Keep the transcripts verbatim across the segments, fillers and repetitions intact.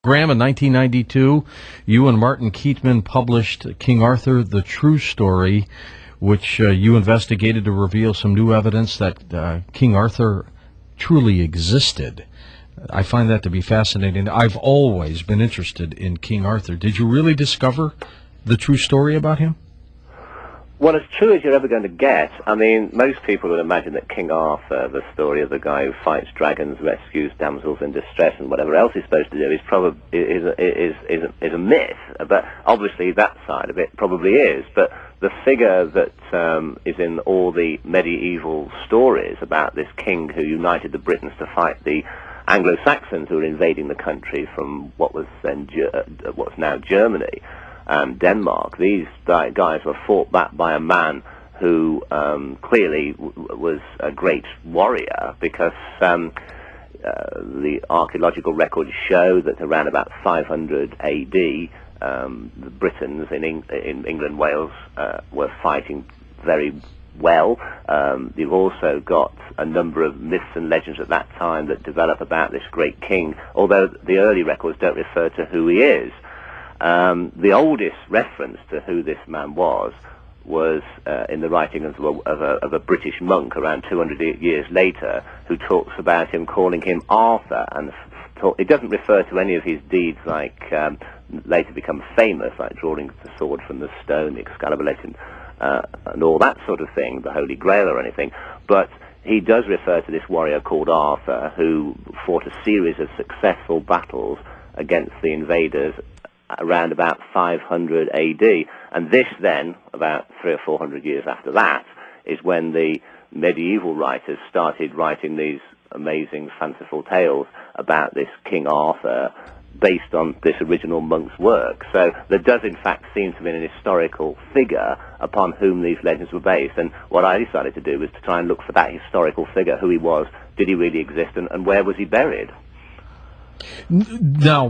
Graham, in nineteen ninety-two, you and Martin Keatman published King Arthur, The True Story, which uh, you investigated to reveal some new evidence that uh, King Arthur truly existed. I find that to be fascinating. I've always been interested in King Arthur. Did you really discover the true story about him? Well, as true as you're ever going to get. I mean, most people would imagine that King Arthur, the story of the guy who fights dragons, rescues damsels in distress, and whatever else he's supposed to do, is probably is is is a, is a myth. But obviously, that side of it probably is. But the figure that um, is in all the medieval stories about this king who united the Britons to fight the Anglo-Saxons who were invading the country from what was then Ger- what's now Germany. Um, Denmark. These guys were fought back by a man who um, clearly w- was a great warrior, because um, uh, the archaeological records show that around about five hundred A D, um, the Britons in, Eng- in England, Wales, uh, were fighting very well. Um, you've also got a number of myths and legends at that time that develop about this great king, although the early records don't refer to who he is. Um, the oldest reference to who this man was was uh, in the writings of a, of, a, of a British monk around two hundred years later, who talks about him, calling him Arthur, and talk, it doesn't refer to any of his deeds like um, later become famous, like drawing the sword from the stone, the Excalibur legend, uh, and all that sort of thing, the Holy Grail or anything, but he does refer to this warrior called Arthur, who fought a series of successful battles against the invaders around about five hundred A D, and this then, about three or four hundred years after that, is when the medieval writers started writing these amazing, fanciful tales about this King Arthur, based on this original monk's work. So there does, in fact, seem to be an historical figure upon whom these legends were based, and what I decided to do was to try and look for that historical figure, who he was, did he really exist, and, and where was he buried? Now,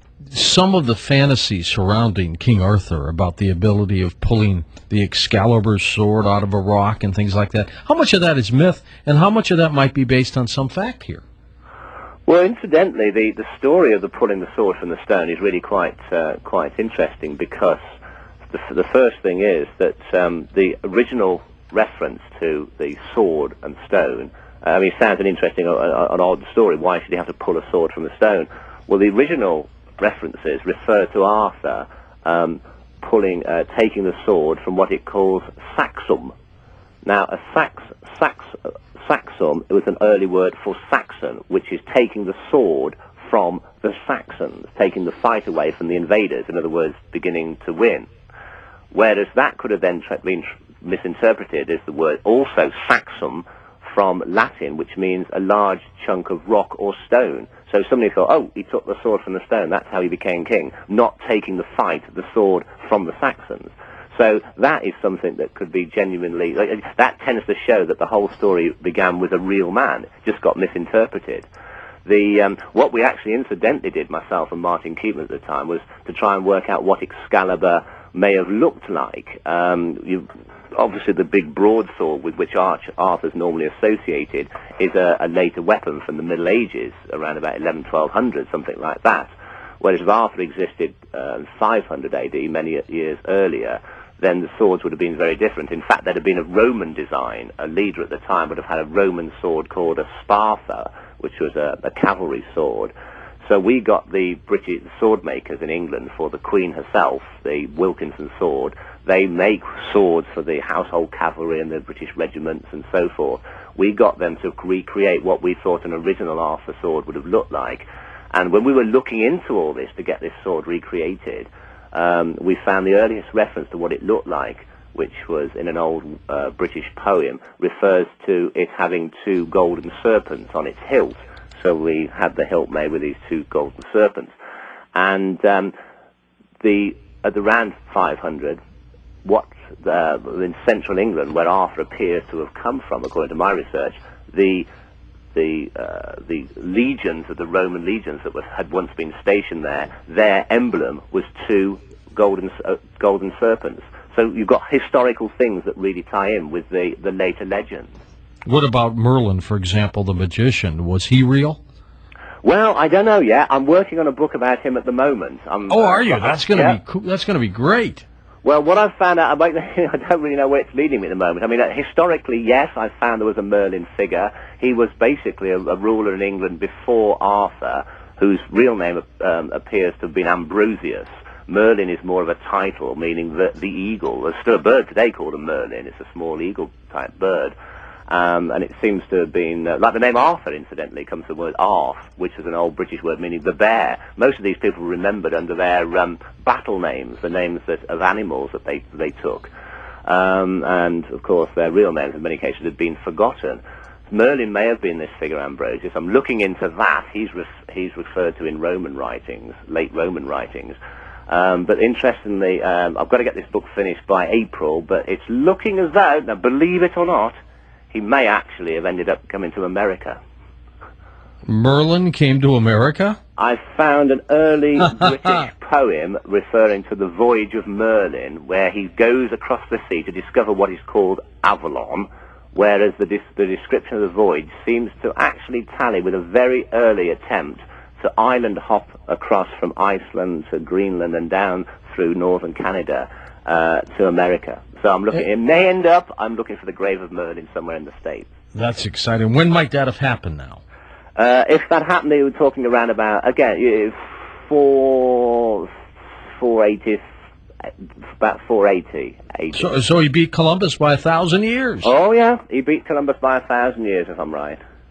some of the fantasy surrounding King Arthur about the ability of pulling the Excalibur sword out of a rock and things like that, how much of that is myth, and how much of that might be based on some fact here? Well, incidentally, the, the story of the pulling the sword from the stone is really quite uh, quite interesting, because the, the first thing is that um, the original reference to the sword and stone, uh, I mean, it sounds an interesting, uh, an odd story. Why should he have to pull a sword from the stone? Well, the original references refer to Arthur um, pulling, uh, taking the sword from what it calls saxum. Now, a sax, sax, uh, saxum was an early word for Saxon, which is taking the sword from the Saxons, taking the fight away from the invaders, in other words, beginning to win. Whereas that could have then tra- been tr- misinterpreted as the word also saxum from Latin, which means a large chunk of rock or stone. So somebody thought, oh, he took the sword from the stone, that's how he became king, not taking the fight, the sword, from the Saxons. So that is something that could be genuinely, that tends to show that the whole story began with a real man, just got misinterpreted. The um, what we actually incidentally did, myself and Martin Keatman at the time, was to try and work out what Excalibur may have looked like. Um, you, obviously the big broadsword with which Arch, Arthur's normally associated is a, a later weapon from the Middle Ages, around about eleven, twelve hundred, something like that. Whereas if Arthur existed uh, five hundred A D, many years earlier, then the swords would have been very different. In fact, there'd have been a Roman design. A leader at the time would have had a Roman sword called a Sparta, which was a, a cavalry sword. So we got the British sword makers in England for the Queen herself, the Wilkinson sword. They make swords for the household cavalry and the British regiments and so forth. We got them to recreate what we thought an original Arthur sword would have looked like. And when we were looking into all this to get this sword recreated, um, we found the earliest reference to what it looked like, which was in an old uh, British poem, refers to it having two golden serpents on its hilt. So we had the hilt made with these two golden serpents. And um, the at around five hundred, what uh, in central England, where Arthur appears to have come from, according to my research, the the uh, the legions of the Roman legions that was, had once been stationed there, their emblem was two golden uh, golden serpents. So you've got historical things that really tie in with the, the later legends. What about Merlin, for example, the magician? Was he real? Well, I don't know yet. I'm working on a book about him at the moment. I'm, Oh, uh, are you? That's going to yeah. be cool. That's going to be great. Well, what I've found out, about, I don't really know where it's leading me at the moment. I mean, uh, historically, yes, I found there was a Merlin figure. He was basically a, a ruler in England before Arthur, whose real name um, appears to have been Ambrosius. Merlin is more of a title, meaning the, the eagle. There's still a bird today called a merlin. It's a small eagle-type bird. Um, and it seems to have been, uh, like the name Arthur, incidentally, comes from the word arth, which is an old British word meaning the bear. Most of these people were remembered under their um, battle names, the names that, of animals that they, they took. Um, and, of course, their real names in many cases had been forgotten. Merlin may have been this figure Ambrosius. I'm looking into that. He's, ref he's referred to in Roman writings, late Roman writings. Um, but interestingly, um, I've got to get this book finished by April, but it's looking as though, now believe it or not, he may actually have ended up coming to America. Merlin came to America? I found an early British poem referring to the voyage of Merlin, where he goes across the sea to discover what is called Avalon, whereas the, dis the description of the voyage seems to actually tally with a very early attempt to island hop across from Iceland to Greenland and down through northern Canada uh, to America. So I'm looking, it may end up, I'm looking for the grave of Merlin somewhere in the States. That's exciting. When might that have happened now? Uh, if that happened, they were talking around about, again, four, four eighty, about four eighty. eighty. So, so he beat Columbus by a thousand years. Oh, yeah, he beat Columbus by a thousand years, if I'm right.